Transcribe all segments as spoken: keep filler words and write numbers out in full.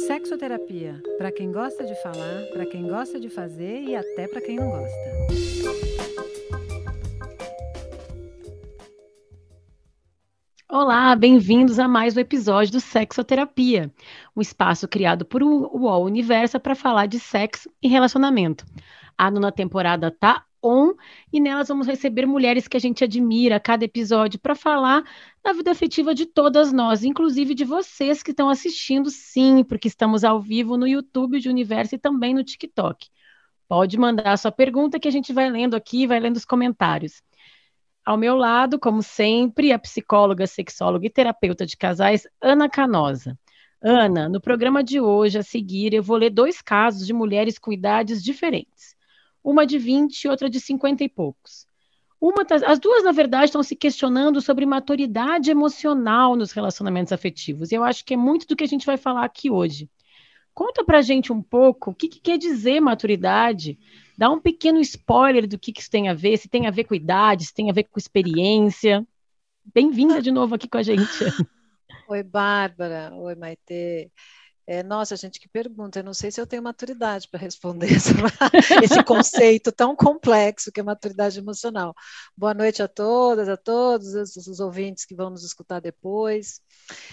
Sexoterapia, para quem gosta de falar, para quem gosta de fazer e até para quem não gosta. Olá, bem-vindos a mais um episódio do Sexoterapia, um espaço criado por o UOL Universa para falar de sexo e relacionamento. A nona temporada tá on e nelas vamos receber mulheres que a gente admira a cada episódio para falar da vida afetiva de todas nós, inclusive de vocês que estão assistindo, sim, porque estamos ao vivo no YouTube de Universo e também no TikTok. Pode mandar a sua pergunta que a gente vai lendo aqui, vai lendo os comentários. Ao meu lado, como sempre, a psicóloga, sexóloga e terapeuta de casais, Ana Canosa. Ana, no programa de hoje, a seguir, eu vou ler dois casos de mulheres com idades diferentes. Uma de vinte e outra de cinquenta e poucos. Uma das, as duas, na verdade, estão se questionando sobre maturidade emocional nos relacionamentos afetivos. E eu acho que é muito do que a gente vai falar aqui hoje. Conta pra gente um pouco o que, que quer dizer maturidade. Dá um pequeno spoiler do que, que isso tem a ver, se tem a ver com idade, se tem a ver com experiência. Bem-vinda de novo aqui com a gente. Oi, Bárbara. Oi, Maitê. É, nossa, gente, que pergunta. Eu não sei se eu tenho maturidade para responder esse, esse conceito tão complexo que é maturidade emocional. Boa noite a todas, a todos, os, os ouvintes que vão nos escutar depois.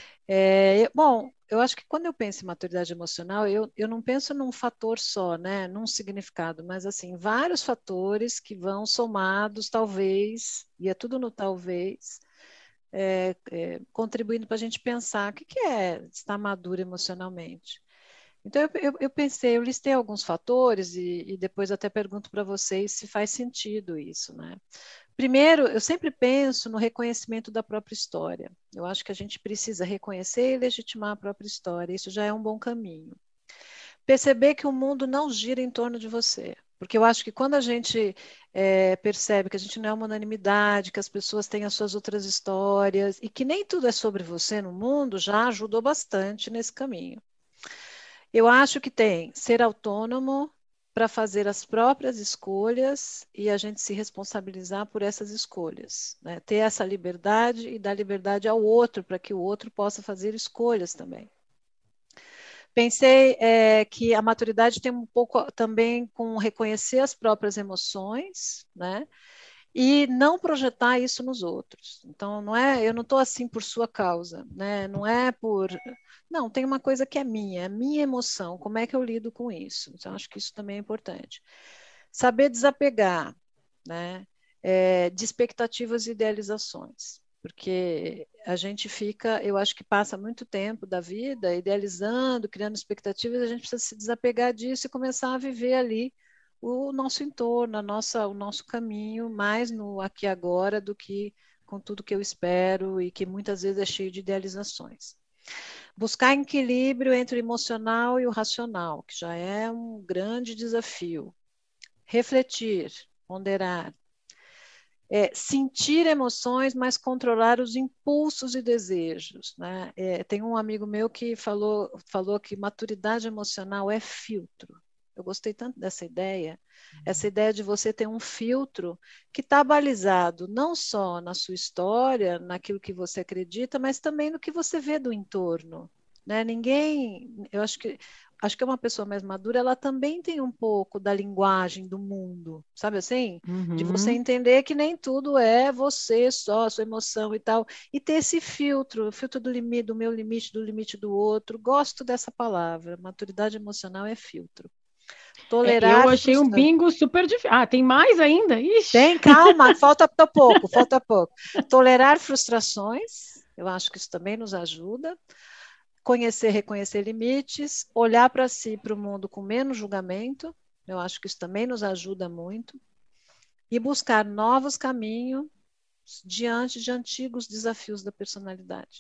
É, bom, eu acho que quando eu penso em maturidade emocional, eu, eu não penso num fator só, né, num significado, mas assim, vários fatores que vão somados, talvez, e é tudo no talvez, é, é, contribuindo para a gente pensar o que, que é estar maduro emocionalmente. Então, eu, eu, eu pensei, eu listei alguns fatores e, e depois até pergunto para vocês se faz sentido isso, né? Primeiro, eu sempre penso no reconhecimento da própria história. Eu acho que a gente precisa reconhecer e legitimar a própria história. Isso já é um bom caminho. Perceber que o mundo não gira em torno de você. Porque eu acho que quando a gente é, percebe que a gente não é uma unanimidade, que as pessoas têm as suas outras histórias e que nem tudo é sobre você no mundo, já ajudou bastante nesse caminho. Eu acho que tem ser autônomo para fazer as próprias escolhas e a gente se responsabilizar por essas escolhas, né? Ter essa liberdade e dar liberdade ao outro para que o outro possa fazer escolhas também. Pensei é, que a maturidade tem um pouco também com reconhecer as próprias emoções, né? E não projetar isso nos outros. Então, não é, eu não estou assim por sua causa, né? Não é por... Não, tem uma coisa que é minha, é minha emoção, como é que eu lido com isso? Então, acho que isso também é importante. Saber desapegar, né? É, de expectativas e idealizações, porque a gente fica, eu acho que passa muito tempo da vida idealizando, criando expectativas, a gente precisa se desapegar disso e começar a viver ali o nosso entorno, a nossa, o nosso caminho, mais no aqui e agora do que com tudo que eu espero e que muitas vezes é cheio de idealizações. Buscar equilíbrio entre o emocional e o racional, que já é um grande desafio. Refletir, ponderar. É, sentir emoções, mas controlar os impulsos e desejos, né? É, tem um amigo meu que falou, falou que maturidade emocional é filtro. Eu gostei tanto dessa ideia, essa ideia de você ter um filtro que está balizado não só na sua história, naquilo que você acredita, mas também no que você vê do entorno, né? Ninguém, eu acho que acho que uma pessoa mais madura, ela também tem um pouco da linguagem do mundo, sabe assim? Uhum. De você entender que nem tudo é você só, a sua emoção e tal, e ter esse filtro, o filtro do limite, do meu limite, do limite do outro. Gosto dessa palavra, maturidade emocional é filtro. Tolerar. É, eu achei um bingo super difícil. Ah, tem mais ainda? Ixi. Tem, calma, falta pouco, falta pouco. Tolerar frustrações, eu acho que isso também nos ajuda. Conhecer, reconhecer limites, olhar para si, para o mundo com menos julgamento, eu acho que isso também nos ajuda muito. E buscar novos caminhos diante de antigos desafios da personalidade.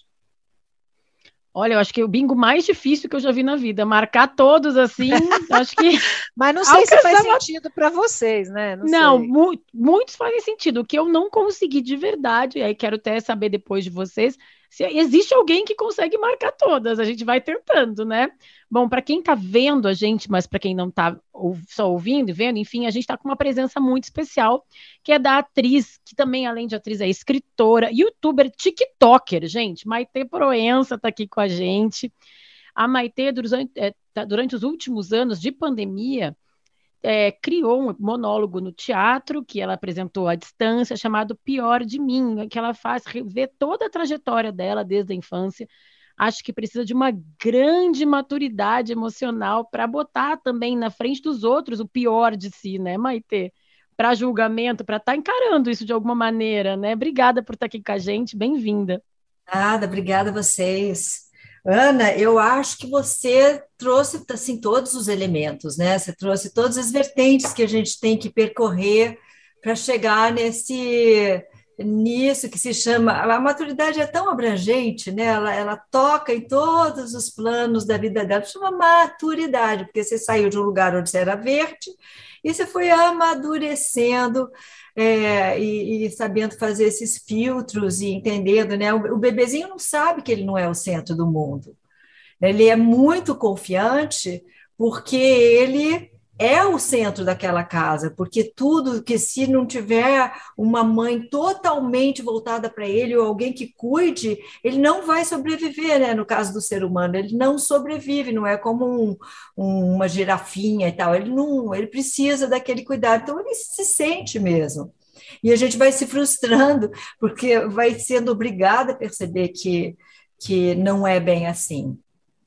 Olha, eu acho que é o bingo mais difícil que eu já vi na vida. Marcar todos assim, acho que... Mas não sei se faz sentido para vocês, né? Não, não mu muitos fazem sentido. O que eu não consegui de verdade, e aí quero até saber depois de vocês, se existe alguém que consegue marcar todas. A gente vai tentando, né? Bom, para quem está vendo a gente, mas para quem não está só ouvindo e vendo, enfim, a gente está com uma presença muito especial, que é da atriz, que também, além de atriz, é escritora, youtuber, tiktoker, gente. Maitê Proença está aqui com a gente. A Maitê, durante, é, durante os últimos anos de pandemia, é, criou um monólogo no teatro, que ela apresentou à distância, chamado Pior de Mim, que ela faz rever toda a trajetória dela desde a infância. Acho que precisa de uma grande maturidade emocional para botar também na frente dos outros o pior de si, né, Maitê? Para julgamento, para estar tá encarando isso de alguma maneira, né? Obrigada por estar aqui com a gente, bem-vinda. Nada, obrigada a vocês. Ana, eu acho que você trouxe assim, todos os elementos, né? Você trouxe todas as vertentes que a gente tem que percorrer para chegar nesse nisso que se chama. A maturidade é tão abrangente, né? Ela, ela toca em todos os planos da vida dela, chama maturidade, porque você saiu de um lugar onde você era verde e você foi amadurecendo. É, e, e sabendo fazer esses filtros e entendendo, né? O, o bebezinho não sabe que ele não é o centro do mundo. Ele é muito confiante porque ele é o centro daquela casa, porque tudo que se não tiver uma mãe totalmente voltada para ele ou alguém que cuide, ele não vai sobreviver, né? No caso do ser humano, ele não sobrevive, não é como um, um, uma girafinha e tal, ele não, ele precisa daquele cuidado, então ele se sente mesmo. E a gente vai se frustrando, porque vai sendo obrigada a perceber que, que não é bem assim.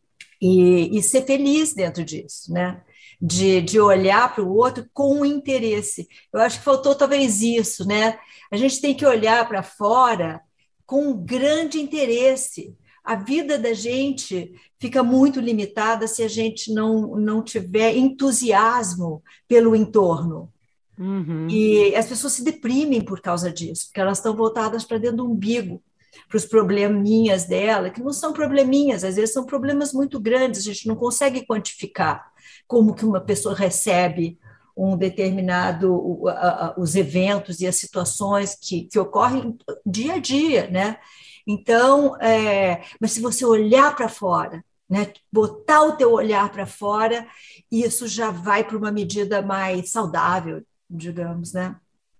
E, e ser feliz dentro disso, né? De, de olhar para o outro com interesse. Eu acho que faltou talvez isso, né? A gente tem que olhar para fora com um grande interesse. A vida da gente fica muito limitada se a gente não, não tiver entusiasmo pelo entorno. Uhum. E as pessoas se deprimem por causa disso, porque elas estão voltadas para dentro do umbigo, para os probleminhas dela, que não são probleminhas, às vezes são problemas muito grandes, a gente não consegue quantificar como que uma pessoa recebe um determinado, os eventos e as situações que, que ocorrem dia a dia, né? Então, é, mas se você olhar para fora, né, botar o teu olhar para fora, isso já vai para uma medida mais saudável, digamos, né?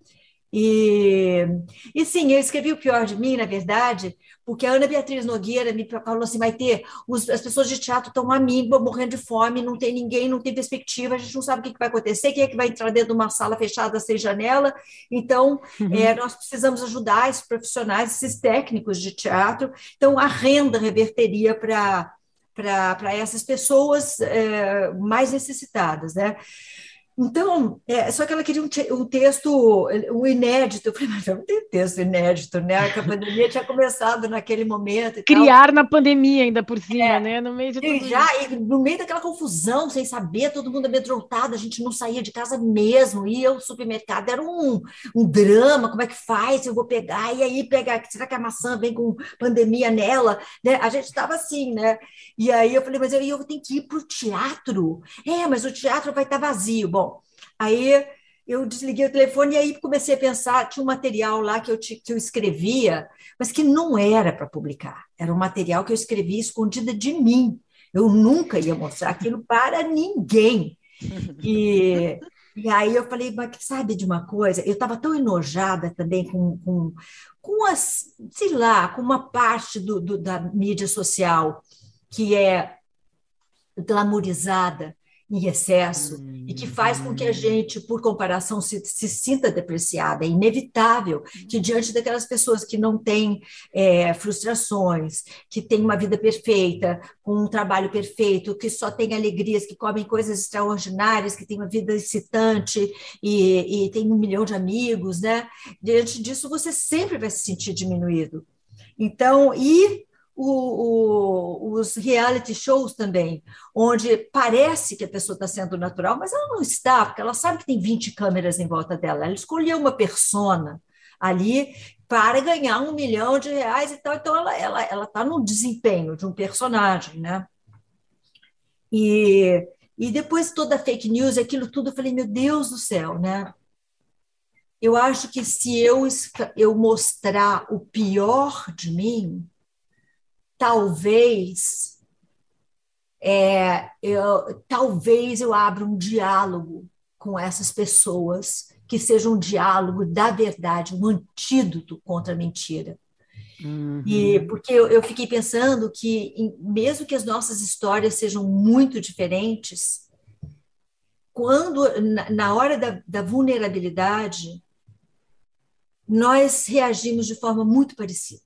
E, e sim, eu escrevi O Pior de Mim, na verdade, porque a Ana Beatriz Nogueira me falou assim, vai ter, os, as pessoas de teatro estão à míngua, morrendo de fome, não tem ninguém, não tem perspectiva, a gente não sabe o que vai acontecer, quem é que vai entrar dentro de uma sala fechada sem janela, então uhum. é, nós precisamos ajudar esses profissionais, esses técnicos de teatro, então a renda reverteria para para essas pessoas é, mais necessitadas, né? Então, é, só que ela queria um, um texto, um inédito. Eu falei, mas não tem texto inédito, né? Que a pandemia tinha começado naquele momento. E Criar tal. Na pandemia ainda por cima, é, né? No meio de tudo e já, e no meio daquela confusão, sem saber, todo mundo amedrontado, a gente não saía de casa mesmo, ia ao supermercado, era um, um drama, como é que faz? Eu vou pegar, e aí pegar, será que a maçã vem com pandemia nela? Né? A gente estava assim, né? E aí eu falei, mas eu, eu tenho que ir para o teatro. É, mas o teatro vai estar vazio. Bom, aí eu desliguei o telefone e aí comecei a pensar, tinha um material lá que eu, que eu escrevia, mas que não era para publicar, era um material que eu escrevia escondida de mim, eu nunca ia mostrar aquilo para ninguém. E, e aí eu falei, mas sabe de uma coisa? Eu estava tão enojada também com, com, com as, sei lá, com uma parte do, do, da mídia social que é glamourizada em excesso hum, e que faz com que a gente, por comparação, se, se sinta depreciada. É inevitável que, diante daquelas pessoas que não têm é, frustrações, que têm uma vida perfeita, com um trabalho perfeito, que só têm alegrias, que comem coisas extraordinárias, que têm uma vida excitante e, e tem um milhão de amigos, né? Diante disso, você sempre vai se sentir diminuído. Então, e... O, o, os reality shows também, onde parece que a pessoa está sendo natural, mas ela não está, porque ela sabe que tem vinte câmeras em volta dela. Ela escolheu uma persona ali para ganhar um milhão de reais e tal, então ela está ela, ela tá no desempenho de um personagem, né? E, e depois toda a fake news, aquilo tudo, eu falei, meu Deus do céu, né? Eu acho que se eu, eu mostrar o pior de mim, talvez, é, eu, talvez eu abra um diálogo com essas pessoas, que seja um diálogo da verdade, um antídoto contra a mentira. Uhum. E porque eu, eu fiquei pensando que, em- mesmo que as nossas histórias sejam muito diferentes, quando, na, na hora da, da vulnerabilidade, nós reagimos de forma muito parecida.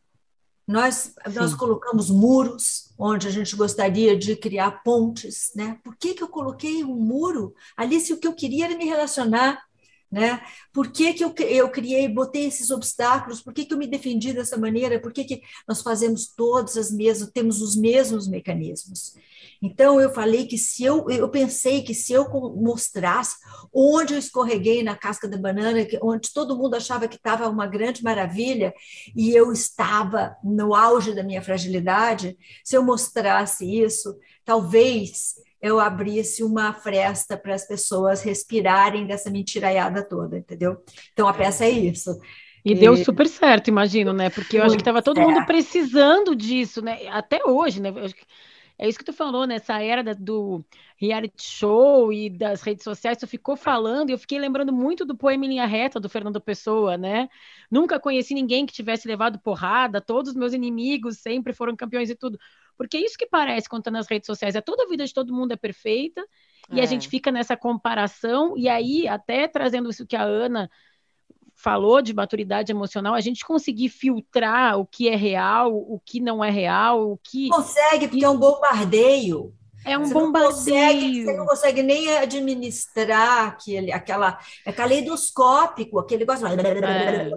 Nós, nós Sim. colocamos muros onde a gente gostaria de criar pontes, né? Por que que eu coloquei um muro ali se o que eu queria era me relacionar, né? Por que que eu, eu criei, botei esses obstáculos? Por que que eu me defendi dessa maneira? Por que que nós fazemos todas as mesmas, temos os mesmos mecanismos? Então, eu falei que se eu, eu pensei que se eu mostrasse onde eu escorreguei na casca da banana, onde todo mundo achava que estava uma grande maravilha, e eu estava no auge da minha fragilidade, se eu mostrasse isso, talvez eu abrisse uma fresta para as pessoas respirarem dessa mentiraiada toda, entendeu? Então, a peça é isso. E deu super certo, imagino, né? Porque eu acho que Muito estava todo mundo certo. precisando disso, né? Até hoje, né? Eu acho que é isso que tu falou, né? Essa era da- do reality show e das redes sociais, tu ficou falando, e eu fiquei lembrando muito do Poema em Linha Reta, do Fernando Pessoa, né? Nunca conheci ninguém que tivesse levado porrada, todos os meus inimigos sempre foram campeões e tudo. Porque é isso que parece quando tá nas redes sociais, é toda a vida de todo mundo é perfeita, e a gente É, fica nessa comparação, e aí, até trazendo isso que a Ana falou de maturidade emocional, a gente conseguir filtrar o que é real, o que não é real, o que Consegue, porque é e um bombardeio. é um Você não consegue, você não bombardeio. consegue nem administrar aquele, aquela, é caleidoscópico, aquele negócio, É,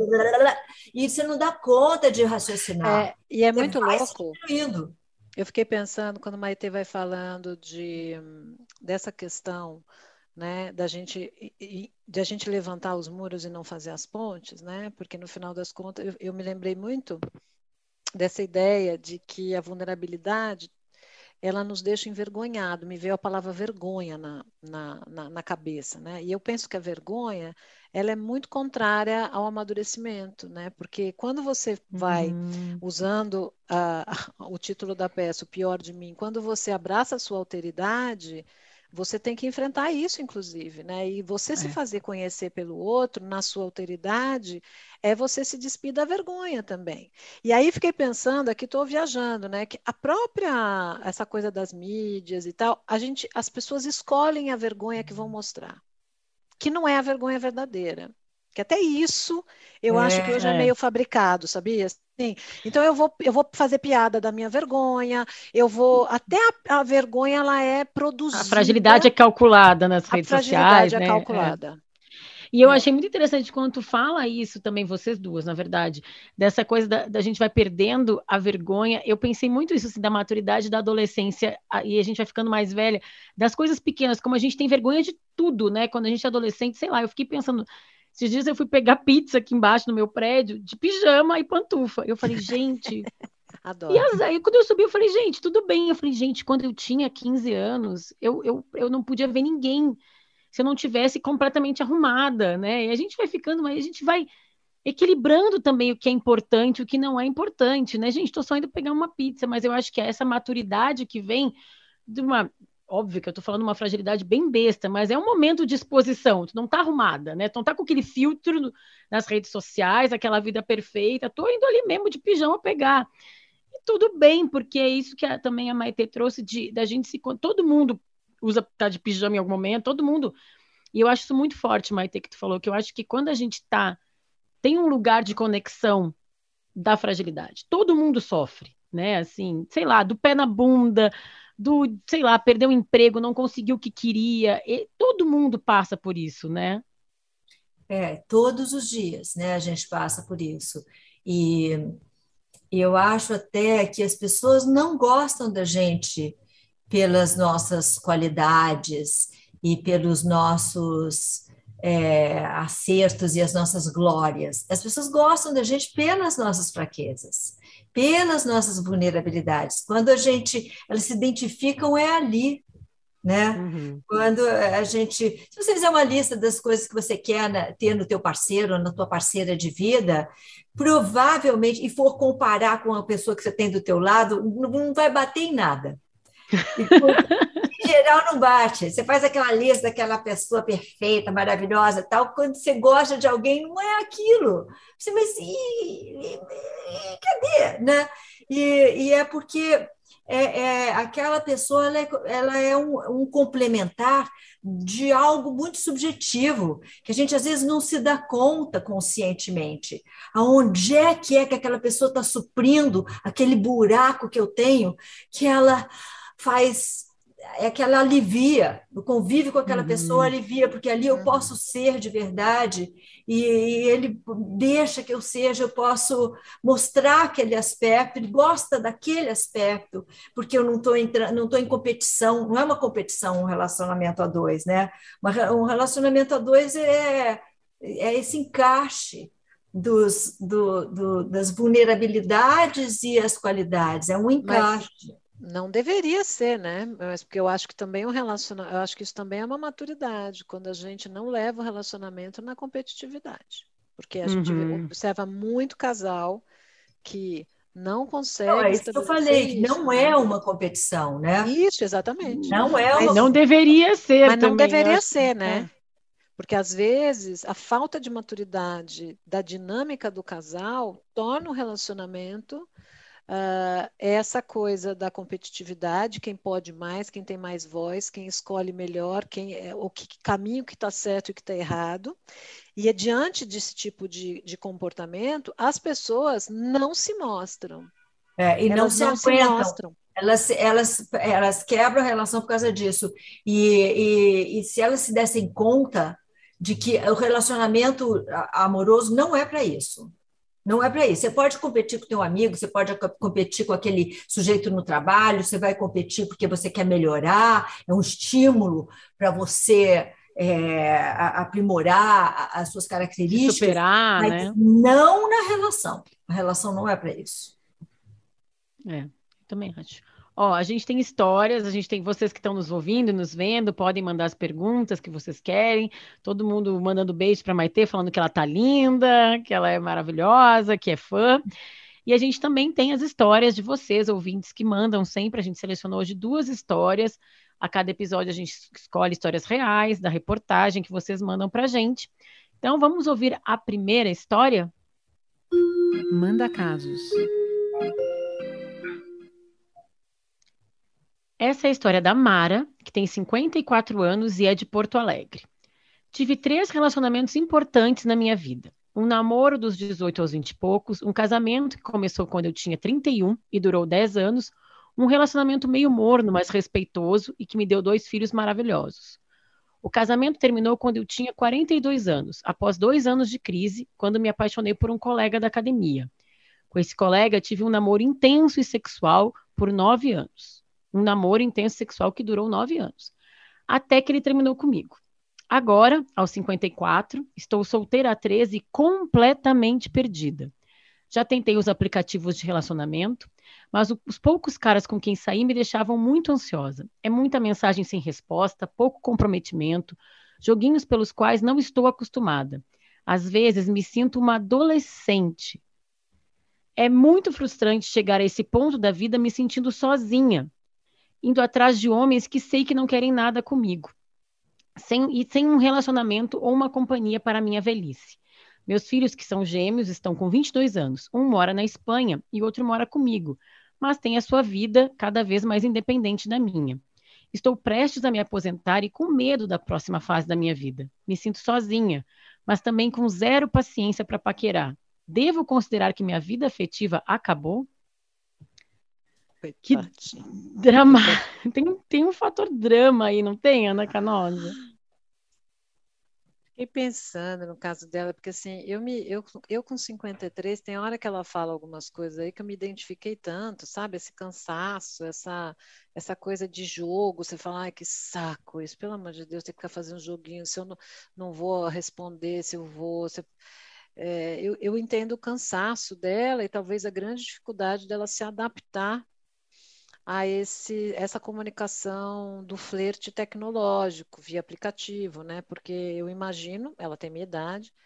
e você não dá conta de raciocinar. é, e é Você muito vai se louco. destruindo. Eu fiquei pensando quando a Maitê vai falando de, dessa questão, né, da gente, de a gente levantar os muros e não fazer as pontes, né? Porque no final das contas eu, eu me lembrei muito dessa ideia de que a vulnerabilidade ela nos deixa envergonhado. Me veio a palavra vergonha na, na, na, na cabeça, né? E eu penso que a vergonha, ela é muito contrária ao amadurecimento, né? Porque quando você vai uhum, usando uh, o título da peça, O Pior de Mim, quando você abraça a sua alteridade, você tem que enfrentar isso, inclusive, né? E você se é. fazer conhecer pelo outro, na sua alteridade, é você se despir da vergonha também. E aí fiquei pensando, aqui estou viajando, né? Que a própria, essa coisa das mídias e tal, a gente, as pessoas escolhem a vergonha que vão mostrar, que não é a vergonha verdadeira. Que até isso eu acho que hoje é É. meio fabricado, sabia? Sim. Então eu vou, eu vou fazer piada da minha vergonha, eu vou. Até a, a vergonha ela é A fragilidade é produzida, calculada nas a redes sociais, fragilidade é né? É. calculada. E eu É, achei muito interessante quando tu fala isso também, vocês duas, na verdade, dessa coisa da, da gente vai perdendo a vergonha. Eu pensei muito isso, assim, da maturidade da adolescência, a- e a gente vai ficando mais velha, das coisas pequenas, como a gente tem vergonha de tudo, né? Quando a gente é adolescente, sei lá, eu fiquei pensando, esses dias eu fui pegar pizza aqui embaixo no meu prédio, de pijama e pantufa. Eu falei, gente. E adoro. as- aí, quando eu subi, eu falei, gente, tudo bem. Eu falei, gente, quando eu tinha quinze anos, eu, eu, eu não podia ver ninguém se eu não tivesse completamente arrumada, né? E a gente vai ficando, mas a gente vai equilibrando também o que é importante, o que não é importante, né? Gente, tô só indo pegar uma pizza, mas eu acho que é essa maturidade que vem de uma. Óbvio que eu tô falando uma fragilidade bem besta, mas é um momento de exposição, tu não tá arrumada, né? Tu não tá com aquele filtro no- nas redes sociais, aquela vida perfeita, tô indo ali mesmo de pijama pegar. E tudo bem, porque é isso que a- também a Maitê trouxe de da gente se. Todo mundo usa tá de pijama em algum momento, todo mundo. E eu acho isso muito forte, Maite, que tu falou, que eu acho que quando a gente tá, tem um lugar de conexão da fragilidade, todo mundo sofre, né? Assim, sei lá, do pé na bunda, do, sei lá, perdeu o emprego, não conseguiu o que queria, e todo mundo passa por isso, né? É, todos os dias, né, a gente passa por isso. E, e eu acho até que as pessoas não gostam da gente pelas nossas qualidades e pelos nossos é, acertos e as nossas glórias. As pessoas gostam da gente pelas nossas fraquezas, pelas nossas vulnerabilidades. Quando a gente, elas se identificam, é ali, né? Uhum. Quando a gente, se você fizer uma lista das coisas que você quer na, ter no teu parceiro, na tua parceira de vida, provavelmente, e for comparar com a pessoa que você tem do teu lado, não, não vai bater em nada. E, por, numeral não bate. Você faz aquela lista daquela pessoa perfeita, maravilhosa, e tal. Quando você gosta de alguém, não é aquilo. Você, mas e, e- e- cadê, né? E, e é porque é, é, aquela pessoa ela é, ela é um, um complementar de algo muito subjetivo, que a gente às vezes não se dá conta conscientemente. Aonde é que é que aquela pessoa está suprindo aquele buraco que eu tenho, que ela faz, é que ela alivia, o convívio com aquela pessoa Uhum. alivia, porque ali eu posso ser de verdade, e, e ele deixa que eu seja, eu posso mostrar aquele aspecto, ele gosta daquele aspecto, porque eu não estou entrando, não estou em competição, não é uma competição um relacionamento a dois, né? Um relacionamento a dois é, é esse encaixe dos, do, do, das vulnerabilidades e as qualidades, é um Mas encaixe. não deveria ser, né? Mas porque eu acho que também um relaciona... eu acho que isso também é uma maturidade, quando a gente não leva o relacionamento na competitividade. Porque a gente vê- Uhum. observa muito casal que não Não, consegue é isso que eu estabelecer falei, que isso, não é né? uma competição, né? Isso, exatamente. Não é uma Mas, Não deveria ser mas não também, eu deveria acho que ser, né? é. Porque às vezes a falta de maturidade da dinâmica do casal torna o relacionamento ah, essa coisa da competitividade, quem pode mais, quem tem mais voz, quem escolhe melhor, quem é, o que, que caminho que está certo e o que está errado. E é diante desse tipo de, de comportamento, as pessoas não se mostram. É, e não Elas se não se aguentam. mostram. Elas, elas, elas quebram a relação por causa disso. E, e, e se elas se dessem conta de que o relacionamento a- amoroso não é para isso. Não é para isso. Você pode competir com teu amigo, você pode co- competir com aquele sujeito no trabalho, você vai competir porque você quer melhorar, é um estímulo para você é, a- aprimorar a- as suas Se características, superar, mas né? não na relação. A relação não é para isso. É, também acho. Ó, a gente tem histórias, a gente tem vocês que estão nos ouvindo, nos vendo, podem mandar as perguntas que vocês querem. Todo mundo mandando beijo para Maitê, falando que ela tá linda, que ela é maravilhosa, que é fã. E a gente também tem as histórias de vocês, ouvintes, que mandam sempre. A gente selecionou hoje duas histórias. A cada episódio a gente escolhe histórias reais da reportagem que vocês mandam para a gente. Então vamos ouvir a primeira história? Manda casos. Essa é a história da Mara, que tem cinquenta e quatro anos e é de Porto Alegre. Tive três relacionamentos importantes na minha vida. Um namoro dos dezoito aos vinte e poucos, um casamento que começou quando eu tinha trinta e um e durou dez anos, um relacionamento meio morno, mas respeitoso e que me deu dois filhos maravilhosos. O casamento terminou quando eu tinha quarenta e dois anos, após dois anos de crise, quando me apaixonei por um colega da academia. Com esse colega, tive um namoro intenso e sexual por nove anos. Um namoro intenso e sexual que durou nove anos. Até que ele terminou comigo. Agora, aos cinquenta e quatro, estou solteira há treze e completamente perdida. Já tentei os aplicativos de relacionamento, mas o- os poucos caras com quem saí me deixavam muito ansiosa. É muita mensagem sem resposta, pouco comprometimento, joguinhos pelos quais não estou acostumada. Às vezes me sinto uma adolescente. É muito frustrante chegar a esse ponto da vida me sentindo sozinha, indo atrás de homens que sei que não querem nada comigo, sem, e sem um relacionamento ou uma companhia para a minha velhice. Meus filhos, que são gêmeos, estão com vinte e dois anos. Um mora na Espanha e o outro mora comigo, mas tem a sua vida cada vez mais independente da minha. Estou prestes a me aposentar e com medo da próxima fase da minha vida. Me sinto sozinha, mas também com zero paciência para paquerar. Devo considerar que minha vida afetiva acabou? Que Coitadinha. drama. Tem, tem um fator drama aí, não tem, Ana Canosa? Fiquei pensando no caso dela, porque assim, eu, me, eu, eu com cinquenta e três, tem hora que ela fala algumas coisas aí que eu me identifiquei tanto, sabe? Esse cansaço, essa, essa coisa de jogo, você fala, ai, que saco isso, pelo amor de Deus, tem que ficar fazendo joguinho, se eu não, não vou responder, se eu vou... Se, é, eu, eu entendo o cansaço dela e talvez a grande dificuldade dela se adaptar a esse, essa comunicação do flerte tecnológico via aplicativo, né? Porque eu imagino, ela tem minha idade,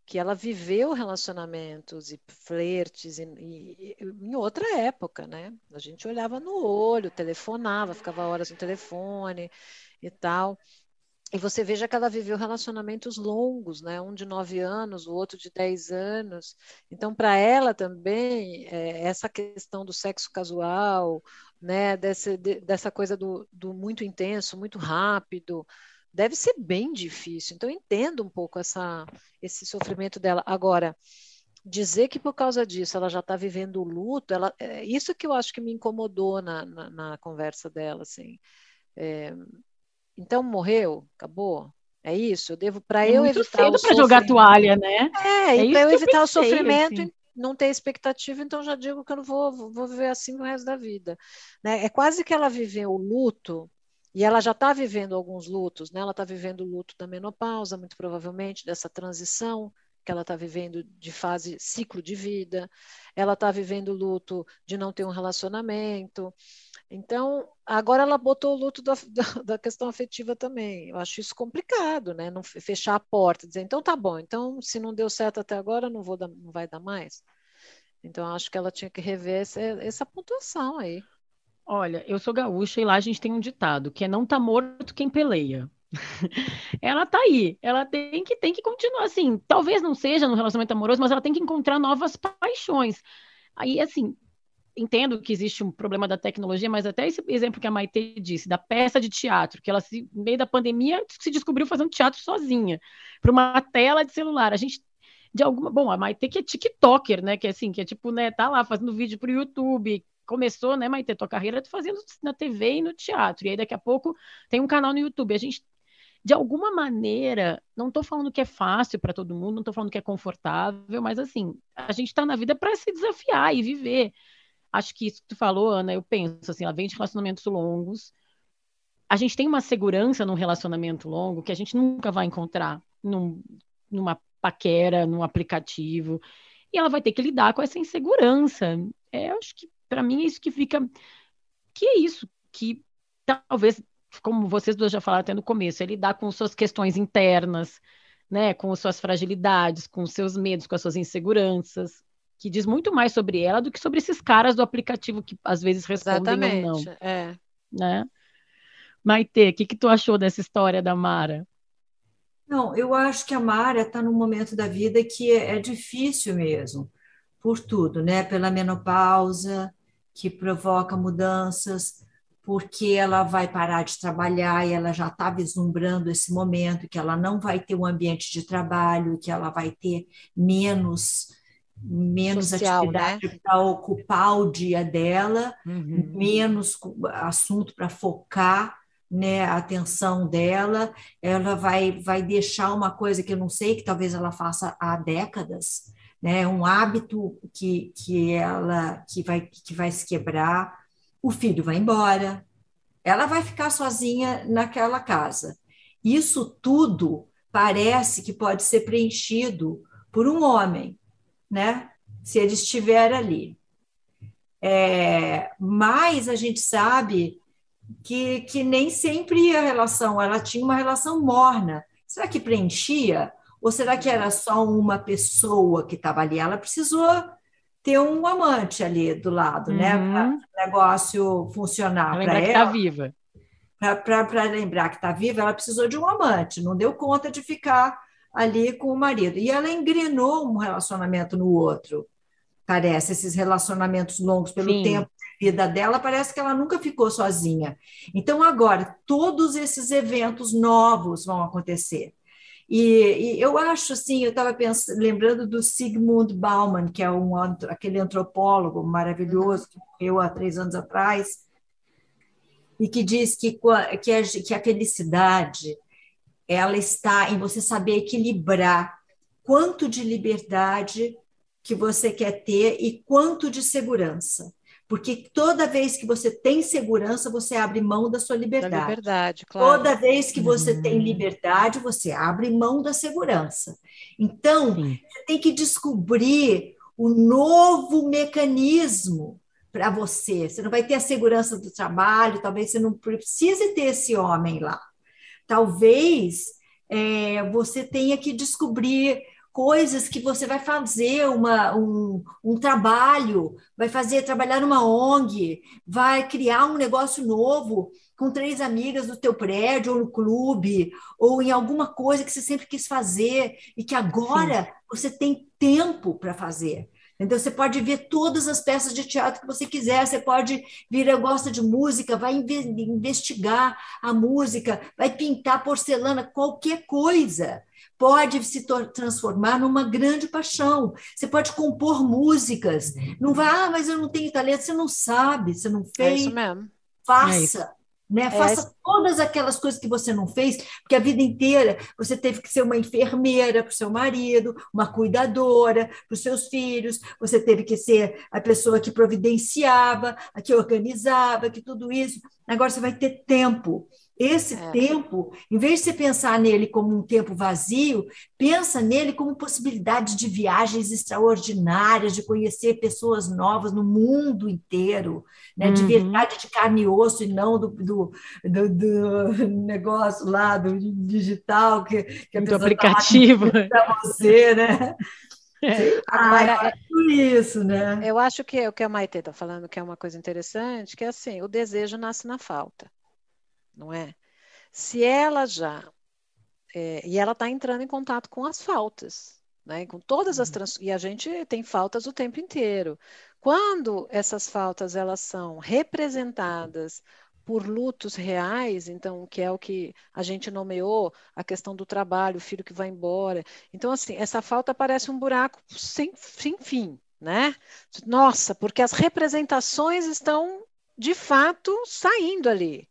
que ela viveu relacionamentos e flertes e, e, e, em outra época, né? A gente olhava no olho, telefonava, ficava horas no telefone e tal. E você veja que ela viveu relacionamentos longos, né? Um de nove anos, o outro de dez anos. Então, para ela também, é, essa questão do sexo casual, né? Desse, de, dessa coisa do, do muito intenso, muito rápido, deve ser bem difícil. Então, eu entendo um pouco essa, esse sofrimento dela. Agora, dizer que por causa disso ela já está vivendo o luto, ela, é isso que eu acho que me incomodou na, na, na conversa dela, assim. É, então morreu, acabou. É isso. Eu devo, para É eu muito evitar o cedo para jogar sofrimento. toalha, né? É, É e para isso eu que eu evitar o pensei, sofrimento, assim. não ter expectativa, então já digo que eu não vou, vou viver assim o resto da vida. Né? É quase que ela viveu o luto, e ela já está vivendo alguns lutos, né? Ela está vivendo o luto da menopausa, muito provavelmente, dessa transição que ela está vivendo de fase ciclo de vida, ela está vivendo o luto de não ter um relacionamento. Então, agora ela botou o luto da, da, da questão afetiva também. Eu acho isso complicado, né? Não fechar a porta, dizer, então tá bom, então se não deu certo até agora, não, vou dar, não vai dar mais. Então, acho que ela tinha que rever essa, essa pontuação aí. Olha, eu sou gaúcha e lá a gente tem um ditado, que é não tá morto quem peleia. Ela tá aí, ela tem que, tem que continuar assim. Talvez não seja no relacionamento amoroso, mas ela tem que encontrar novas paixões. Aí, assim, entendo que existe um problema da tecnologia, mas até esse exemplo que a Maitê disse, da peça de teatro, que ela, se, no meio da pandemia, se descobriu fazendo teatro sozinha, para uma tela de celular. A gente, de alguma. Bom, a Maitê que é TikToker, né? Que é assim, que é tipo, né, tá lá fazendo vídeo para o YouTube. Começou, né, Maitê, tua carreira fazendo na T V e no teatro. E aí, daqui a pouco, tem um canal no YouTube. A gente de alguma maneira, não estou falando que é fácil para todo mundo, não estou falando que é confortável, mas assim, a gente está na vida para se desafiar e viver. Acho que isso que tu falou, Ana, eu penso assim, ela vem de relacionamentos longos. A gente tem uma segurança num relacionamento longo que a gente nunca vai encontrar num, numa paquera, num aplicativo. E ela vai ter que lidar com essa insegurança. É, eu acho que, para mim, é isso que fica. Que é isso, que talvez como vocês duas já falaram até no começo, é lidar com suas questões internas, né, com suas fragilidades, com seus medos, com as suas inseguranças, que diz muito mais sobre ela do que sobre esses caras do aplicativo que às vezes respondem ou não, Exatamente, é. né? Maitê, o que que tu achou dessa história da Mara? Não, eu acho que a Mara está num momento da vida que é, é difícil mesmo, por tudo, né? Pela menopausa, que provoca mudanças, porque ela vai parar de trabalhar e ela já está vislumbrando esse momento que ela não vai ter um ambiente de trabalho, que ela vai ter menos menos Social, né? atividade para ocupar o dia dela, Uhum. menos assunto para focar, né, a atenção dela. Ela vai vai deixar uma coisa que eu não sei, que talvez ela faça há décadas, né, um hábito que, que ela que vai, que vai se quebrar. O filho vai embora, ela vai ficar sozinha naquela casa. Isso tudo parece que pode ser preenchido por um homem, né? Se ele estiver ali. É, mas a gente sabe que, que nem sempre a relação, ela tinha uma relação morna. Será que preenchia? Ou será que era só uma pessoa que estava ali? Ela precisou ter um amante ali do lado, né? Para Uhum. o negócio funcionar para Lembrar que tá ela. viva. Para lembrar que está viva, ela precisou de um amante, não deu conta de ficar ali com o marido. E ela engrenou um relacionamento no outro, parece, esses relacionamentos longos, pelo Sim. tempo de vida dela, parece que ela nunca ficou sozinha. Então, agora, todos esses eventos novos vão acontecer. E, e eu acho assim, eu estava lembrando do Zygmunt Bauman, que é um, aquele antropólogo maravilhoso que morreu há três anos atrás, e que diz que, que, a, que a felicidade ela está em você saber equilibrar quanto de liberdade que você quer ter e quanto de segurança. Porque toda vez que você tem segurança, você abre mão da sua liberdade. Da liberdade, claro. Toda vez que você Uhum. tem liberdade, você abre mão da segurança. Então, Sim. você tem que descobrir o novo mecanismo para você. Você não vai ter a segurança do trabalho, talvez você não precise ter esse homem lá. Talvez é, você tenha que descobrir coisas que você vai fazer, uma, um, um trabalho, vai fazer, trabalhar numa O N G, vai criar um negócio novo com três amigas do teu prédio, ou no clube, ou em alguma coisa que você sempre quis fazer e que agora Sim. você tem tempo para fazer. Então, você pode ver todas as peças de teatro que você quiser, você pode vir, eu gosto de música, vai investigar a música, vai pintar porcelana, qualquer coisa pode se transformar numa grande paixão. Você pode compor músicas, não vai, ah, mas eu não tenho talento, você não sabe, você não fez. É isso mesmo. Faça. É Né? É Faça esse... todas aquelas coisas que você não fez, porque a vida inteira você teve que ser uma enfermeira para o seu marido, uma cuidadora para os seus filhos, você teve que ser a pessoa que providenciava, a que organizava, que tudo isso. Agora você vai ter tempo. Esse é. tempo, em vez de você pensar nele como um tempo vazio, pensa nele como possibilidade de viagens extraordinárias, de conhecer pessoas novas no mundo inteiro, né? De Uhum. verdade, de carne e osso, e não do, do, do, do negócio lá, do digital, que, que a do pessoa aplicativo para você, né? É. Agora, ah, é isso, né? Eu acho que o que a Maitê está falando, que é uma coisa interessante, que é assim, o desejo nasce na falta. Não é? Se ela já é, e ela está entrando em contato com as faltas, né? Com todas as trans... e a gente tem faltas o tempo inteiro. Quando essas faltas elas são representadas por lutos reais, então que é o que a gente nomeou, a questão do trabalho, o filho que vai embora. Então assim, essa falta parece um buraco sem, sem fim, né? Nossa, porque as representações estão de fato saindo ali.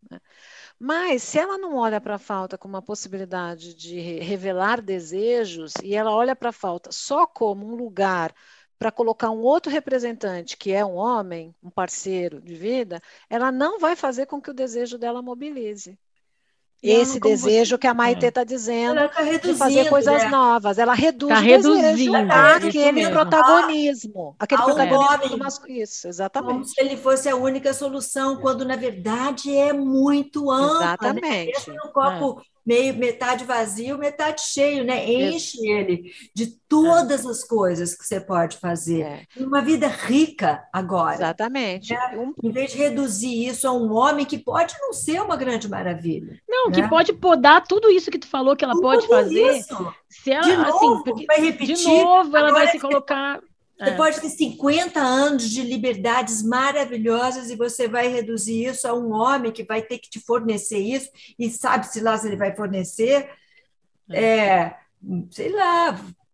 Mas, se ela não olha para a falta como uma possibilidade de revelar desejos, e ela olha para a falta só como um lugar para colocar um outro representante, que é um homem, um parceiro de vida, ela não vai fazer com que o desejo dela mobilize. Esse desejo você... que a Maitê está é. dizendo tá de fazer coisas né? novas. Ela reduz tá o reduzindo, desejo àquele protagonismo. Aquele protagonismo. Mas... Isso, exatamente. Como se ele fosse a única solução, quando na verdade é muito ampla. Exatamente. Né? Pensa no copo é. meio, metade vazio, metade cheio, né? Enche é. ele de todas é. as coisas que você pode fazer. É. Uma vida rica agora. Exatamente. Né? Um... Em vez de reduzir isso a um homem que pode não ser uma grande maravilha. Não, né? que pode podar tudo isso que tu falou que ela tudo pode fazer. Isso. Se ela, de novo, assim, porque, vai repetir. De novo, ela agora vai se colocar... Você é. pode ter cinquenta anos de liberdades maravilhosas e você vai reduzir isso a um homem que vai ter que te fornecer isso e sabe-se lá se ele vai fornecer. É. É, sei lá...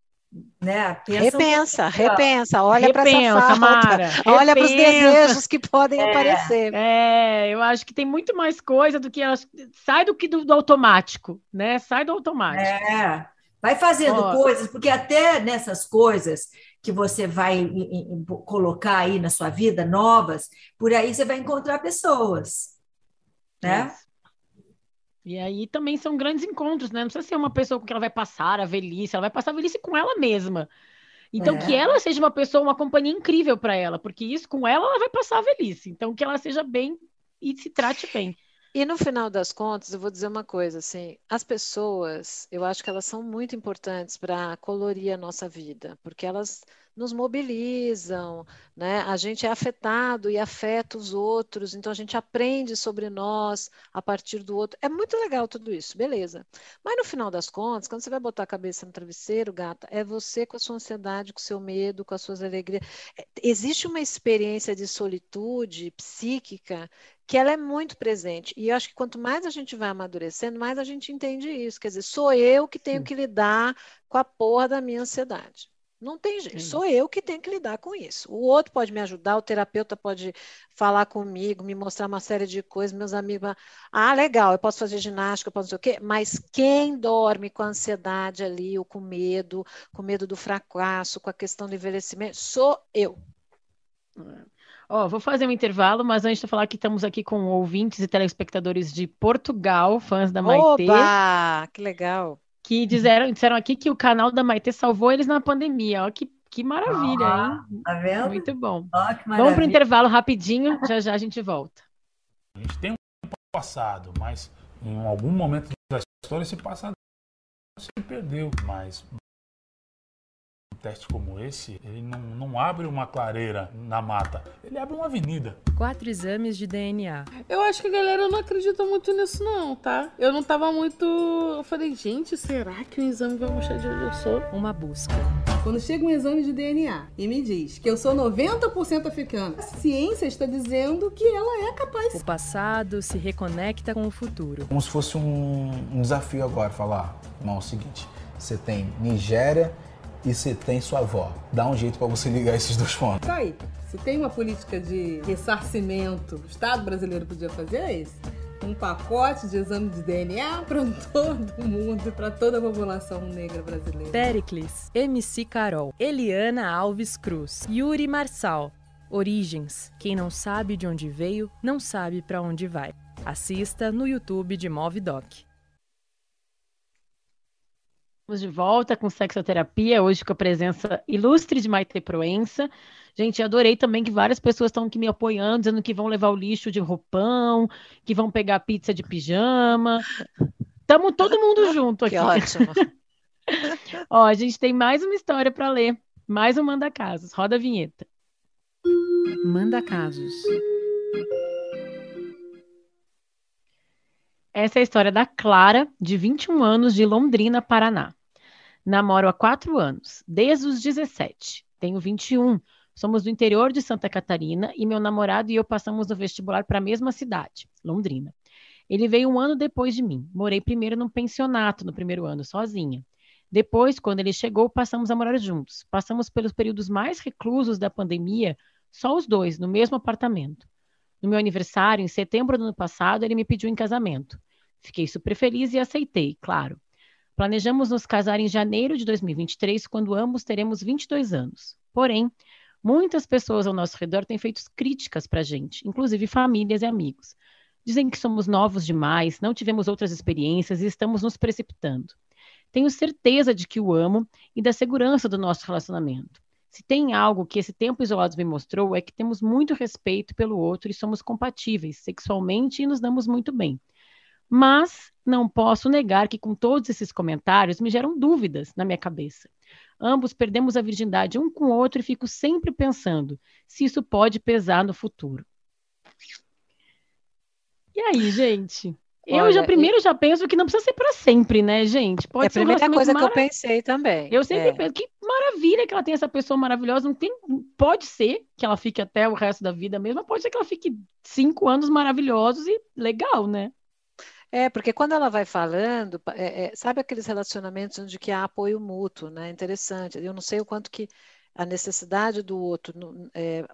Né? Pensa repensa, um repensa, olha para essa falta, Mara, olha para os desejos que podem é, aparecer. É, eu acho que tem muito mais coisa do que elas. Sai do que do, do automático, né? Sai do automático. É, vai fazendo oh. coisas, porque até nessas coisas que você vai em, em, colocar aí na sua vida novas, por aí você vai encontrar pessoas, né? É. E aí também são grandes encontros, né? Não precisa ser uma pessoa com que ela vai passar a velhice, ela vai passar a velhice com ela mesma. Então, é. que ela seja uma pessoa, uma companhia incrível para ela, porque isso, com ela, ela vai passar a velhice. Então, que ela seja bem e se trate bem. E no final das contas, eu vou dizer uma coisa, assim, as pessoas, eu acho que elas são muito importantes para colorir a nossa vida, porque elas nos mobilizam, né? A gente é afetado e afeta os outros, então a gente aprende sobre nós a partir do outro. É muito legal tudo isso, beleza. Mas no final das contas, quando você vai botar a cabeça no travesseiro, gata, é você com a sua ansiedade, com o seu medo, com as suas alegrias. Existe uma experiência de solitude psíquica que ela é muito presente. E eu acho que quanto mais a gente vai amadurecendo, mais a gente entende isso. Quer dizer, sou eu que tenho Sim. que lidar com a porra da minha ansiedade. Não tem jeito, Sim. sou eu que tenho que lidar com isso. O outro pode me ajudar, o terapeuta pode falar comigo, me mostrar uma série de coisas, meus amigos... Ah, legal, eu posso fazer ginástica, eu posso não sei o quê, mas quem dorme com a ansiedade ali, ou com medo, com medo do fracasso, com a questão do envelhecimento, sou eu. Ó, oh, vou fazer um intervalo, mas antes de falar que estamos aqui com ouvintes e telespectadores de Portugal, fãs da Maitê. Oba, que legal. Que disseram, disseram aqui que o canal da Maitê salvou eles na pandemia. Ó, que, que maravilha, ah, hein? Tá vendo? Muito bom. Ah, que Vamos para o intervalo rapidinho, já já a gente volta. A gente tem um passado, mas em algum momento da história esse passado se perdeu, mas teste como esse, ele não, não abre uma clareira na mata, ele abre uma avenida. Quatro exames de D N A. Eu acho que a galera não acredita muito nisso não, tá? Eu não tava muito... Eu falei, gente, será que o exame vai mostrar de onde eu sou? Uma busca. Quando chega um exame de D N A e me diz que eu sou noventa por cento africana, a ciência está dizendo que ela é capaz. O passado se reconecta com o futuro. Como se fosse um, um desafio agora, falar, irmão, é o seguinte, você tem Nigéria e você tem sua avó. Dá um jeito para você ligar esses dois pontos. Tá aí, se tem uma política de ressarcimento que o Estado brasileiro podia fazer, é esse. Um pacote de exame de D N A para todo mundo e para toda a população negra brasileira. Péricles, M C Carol, Eliana Alves Cruz, Yuri Marçal. Origens. Quem não sabe de onde veio, não sabe para onde vai. Assista no YouTube de Movidoc. Estamos de volta com Sexoterapia, hoje com a presença ilustre de Maite Proença. Gente, adorei também que várias pessoas estão aqui me apoiando, dizendo que vão levar o lixo de roupão, que vão pegar pizza de pijama. Estamos todo mundo junto aqui. Que ótimo. Ó, a gente tem mais uma história para ler, mais um Manda Casos. Roda a vinheta. Manda Casos. Essa é a história da Clara, de vinte e um anos, de Londrina, Paraná. Namoro há quatro anos, desde os dezessete. Tenho vinte e um. Somos do interior de Santa Catarina e meu namorado e eu passamos no vestibular para a mesma cidade, Londrina. Ele veio um ano depois de mim. Morei primeiro num pensionato no primeiro ano, sozinha. Depois, quando ele chegou, passamos a morar juntos. Passamos pelos períodos mais reclusos da pandemia, só os dois, no mesmo apartamento. No meu aniversário, em setembro do ano passado, ele me pediu em casamento. Fiquei super feliz e aceitei, claro. Planejamos nos casar em janeiro de dois mil e vinte e três, quando ambos teremos vinte e dois anos. Porém, muitas pessoas ao nosso redor têm feito críticas para a gente, inclusive famílias e amigos. Dizem que somos novos demais, não tivemos outras experiências e estamos nos precipitando. Tenho certeza de que o amo e da segurança do nosso relacionamento. Se tem algo que esse tempo isolados me mostrou, é que temos muito respeito pelo outro e somos compatíveis sexualmente e nos damos muito bem. Mas não posso negar que com todos esses comentários me geram dúvidas na minha cabeça. Ambos perdemos a virgindade um com o outro e fico sempre pensando se isso pode pesar no futuro. E aí, gente? Eu Olha, já primeiro já penso que não precisa ser para sempre, né, gente? Pode é a ser um primeira relacionamento coisa que eu mara- pensei também. Eu sempre É. penso que maravilha que ela tem essa pessoa maravilhosa. Não tem, pode ser que ela fique até o resto da vida mesmo, mas pode ser que ela fique cinco anos maravilhosos e legal, né? É, porque quando ela vai falando, pa- é, é, sabe aqueles relacionamentos onde que há apoio mútuo, né? Interessante. Eu não sei o quanto que a necessidade do outro no- é,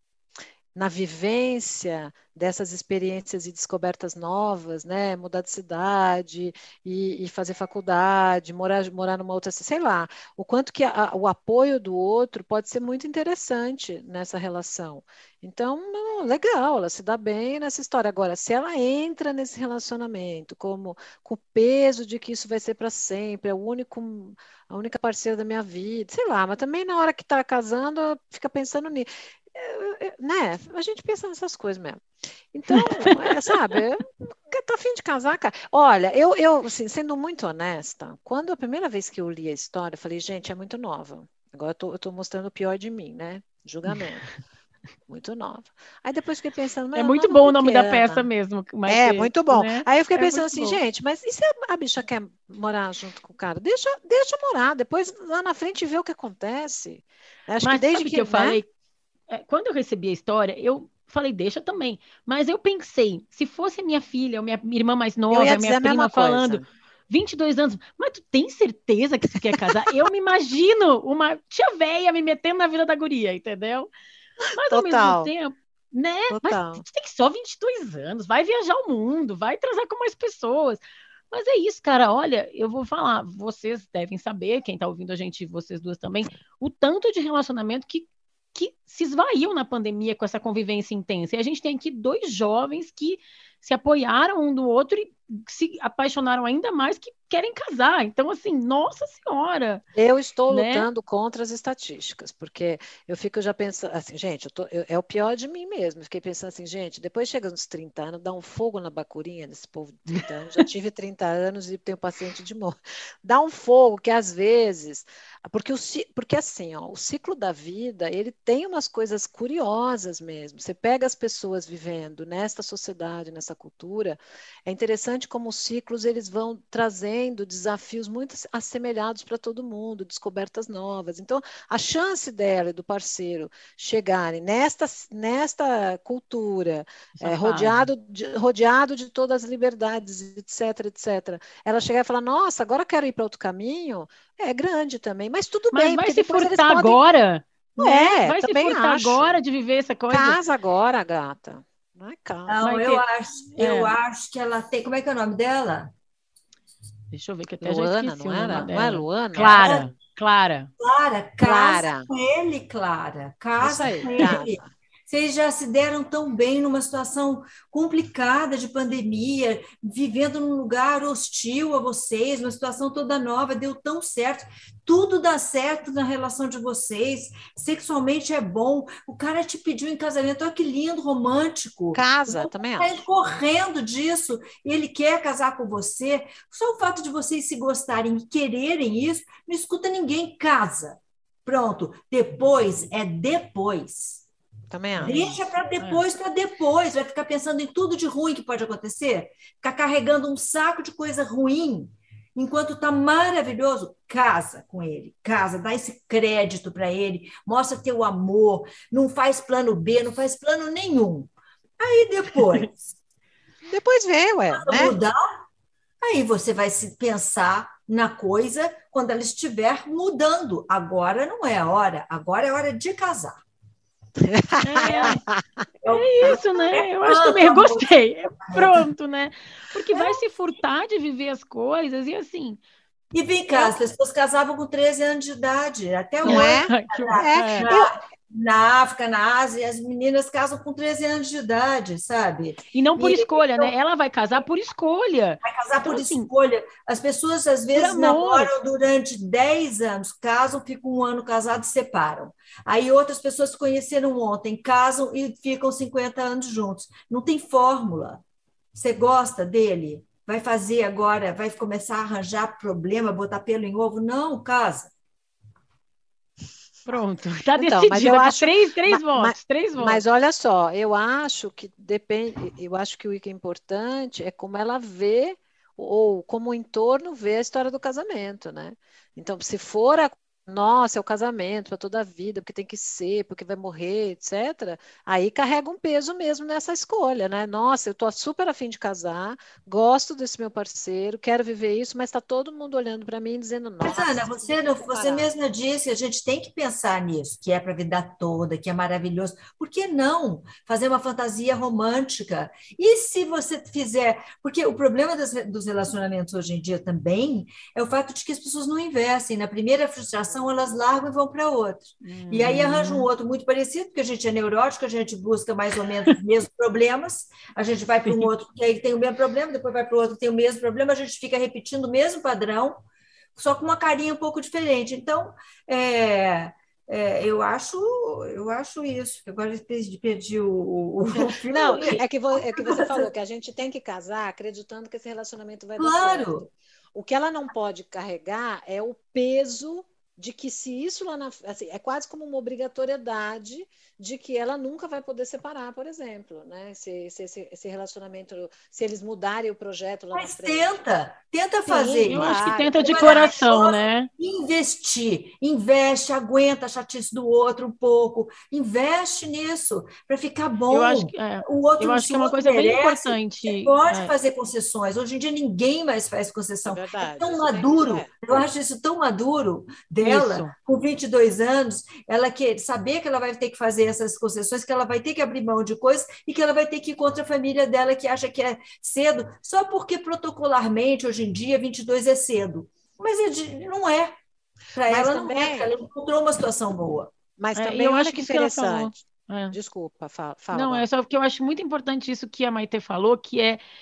na vivência dessas experiências e descobertas novas, né? Mudar de cidade e, e fazer faculdade, morar, morar numa outra, sei lá, o quanto que a- o apoio do outro pode ser muito interessante nessa relação. Então, não, legal, ela se dá bem nessa história. Agora, se ela entra nesse relacionamento como com o peso de que isso vai ser para sempre, é o único, a única parceira da minha vida, sei lá, mas também na hora que está casando, fica pensando nisso. É, é, né? A gente pensa nessas coisas mesmo. Então, é, sabe, eu- tá afim de casar, cara. Olha, eu, eu assim, sendo muito honesta, quando a primeira vez que eu li a história, eu falei, gente, é muito nova. Agora eu tô, eu tô mostrando o pior de mim, né? Julgamento. Muito nova. Aí depois fiquei pensando, mas, É muito mano, bom o por nome que, da Ana? peça mesmo. Mas É, é, muito bom. né? Aí eu fiquei É pensando muito assim, bom. gente, mas e se a, a bicha quer morar junto com o cara? Deixa, deixa morar, depois lá na frente vê o que acontece. Acho que Mas desde sabe o que, que eu né? falei? É, quando eu recebi a história, eu falei, deixa também. Mas eu pensei, se fosse minha filha, ou minha irmã mais Eu nova, ia a dizer minha a mesma prima falando, coisa. vinte e dois anos, mas tu tem certeza que tu quer casar? Eu me imagino uma tia véia me metendo na vida da guria, entendeu? Mas ao mesmo Total, tempo, né? Mas total. tu tem só vinte e dois anos, vai viajar o mundo, vai transar com mais pessoas. Mas é isso, cara. Olha, eu vou falar, vocês devem saber, quem tá ouvindo a gente, vocês duas também, o tanto de relacionamento que, que se esvaiu na pandemia com essa convivência intensa. E a gente tem aqui dois jovens que se apoiaram um do outro e se apaixonaram ainda mais que querem casar. Então, assim, nossa senhora! Eu estou né? lutando contra as estatísticas, porque eu fico já pensando, assim, gente, eu tô, eu, é o pior de mim mesmo. Eu fiquei pensando assim, gente, depois chega nos trinta anos, dá um fogo na bacurinha desse povo de trinta anos. Já tive trinta anos e tenho paciente de morte. Dá um fogo que às vezes, porque, o, porque assim, ó, o ciclo da vida, ele tem umas coisas curiosas mesmo. Você pega as pessoas vivendo nesta sociedade, nessa cultura, é interessante como os ciclos eles vão trazendo desafios muito assemelhados para todo mundo, descobertas novas. Então, a chance dela e do parceiro chegarem nesta, nesta cultura, é, rodeado, de, rodeado de todas as liberdades, etc, etcétera, ela chegar e falar, nossa, agora quero ir para outro caminho, é grande também, mas tudo mas bem. Vai se furtar podem... agora? É, vai se acho. furtar agora de viver essa coisa? Casa agora, gata. Não é casa. Não, eu, ter... acho, eu é. acho que ela tem... Como é que é o nome dela? Deixa eu ver que até Luana, já esqueci não o nome era? dela. Não é Luana? Clara, Clara. Clara, casa Clara. com ele, Clara. Casa aí, com casa. ele. Vocês já se deram tão bem numa situação complicada de pandemia, vivendo num lugar hostil a vocês, uma situação toda nova, deu tão certo. Tudo dá certo na relação de vocês, sexualmente é bom. O cara te pediu em casamento, olha que lindo, romântico. Casa, também acho. Tá correndo disso, e ele quer casar com você. Só o fato de vocês se gostarem e quererem isso, não escuta ninguém, casa. Pronto, depois é depois. Também acho. Deixa para depois, é. para depois. Vai ficar pensando em tudo de ruim que pode acontecer? Ficar carregando um saco de coisa ruim, enquanto está maravilhoso. Casa com ele, casa, dá esse crédito para ele, mostra teu amor, não faz plano B, não faz plano nenhum. Aí depois... depois vem, ué. Né? Mudar, aí você vai se pensar na coisa quando ela estiver mudando. Agora não é a hora, agora é hora de casar. É, é isso, né? Eu acho que também gostei. É pronto, né? Porque vai se furtar de viver as coisas e assim. E vem cá, as pessoas casavam com treze anos de idade, até não hoje. É? Na, é. na, na África, na Ásia, as meninas casam com treze anos de idade, sabe? E não por e, escolha, então, né? Ela vai casar por escolha. Vai casar então, por assim, escolha. As pessoas, às vezes, namoram durante dez anos, casam, ficam um ano casados e separam. Aí outras pessoas se conheceram ontem, casam e ficam cinquenta anos juntos. Não tem fórmula. Você gosta dele? Vai fazer agora, vai começar a arranjar problema, botar pelo em ovo? Não, casa. Pronto, está então, decidido. Mas eu acho, três, três mas, votos, mas, três votos. Mas olha só, eu acho que depende, eu acho que o que é importante é como ela vê, ou como o entorno vê a história do casamento, né? Então, se for a nossa, é o casamento para toda a vida, porque tem que ser, porque vai morrer, etcétera. Aí carrega um peso mesmo nessa escolha, né? Nossa, eu tô super afim de casar, gosto desse meu parceiro, quero viver isso, mas está todo mundo olhando para mim dizendo, nossa. Mas, Ana, você, não, você mesma disse, a gente tem que pensar nisso, que é para a vida toda, que é maravilhoso. Por que não fazer uma fantasia romântica? E se você fizer... Porque o problema das, dos relacionamentos hoje em dia também é o fato de que as pessoas não investem. Na primeira frustração, elas largam e vão para outro. Hum. E aí arranjam um outro muito parecido, porque a gente é neurótico, a gente busca mais ou menos os mesmos problemas, a gente vai para um outro que aí tem o mesmo problema, depois vai para o outro que tem o mesmo problema, a gente fica repetindo o mesmo padrão, só com uma carinha um pouco diferente. Então, é, é, eu acho eu acho isso. Agora eu perdi o, o, o filme. Não, é que, vo, é que você falou que a gente tem que casar acreditando que esse relacionamento vai claro. dar certo. O que ela não pode carregar é o peso de que se isso lá na... Assim, é quase como uma obrigatoriedade de que ela nunca vai poder separar, por exemplo, né? Se, se, se esse relacionamento, se eles mudarem o projeto lá Mas na frente. tenta, tenta fazer. Sim, eu isso. acho que tenta de coração, né? Investir, investe, aguenta a chatice do outro um pouco, investe nisso para ficar bom. Eu acho que é, o outro, eu acho que é uma coisa merece, bem importante. Você pode é. fazer concessões. Hoje em dia ninguém mais faz concessão. É, verdade, é tão maduro. É. Eu acho isso tão maduro dela, isso. Com vinte e dois anos, ela quer saber que ela vai ter que fazer essas concessões, que ela vai ter que abrir mão de coisas e que ela vai ter que ir contra a família dela que acha que é cedo, só porque protocolarmente hoje em dia vinte e dois é cedo. Mas não é. Para ela também... não é, ela encontrou uma situação boa. Mas é, também eu olha acho que, que interessante. É. Desculpa, fala. fala não, Mar. é só porque eu acho muito importante isso que a Maite falou, que é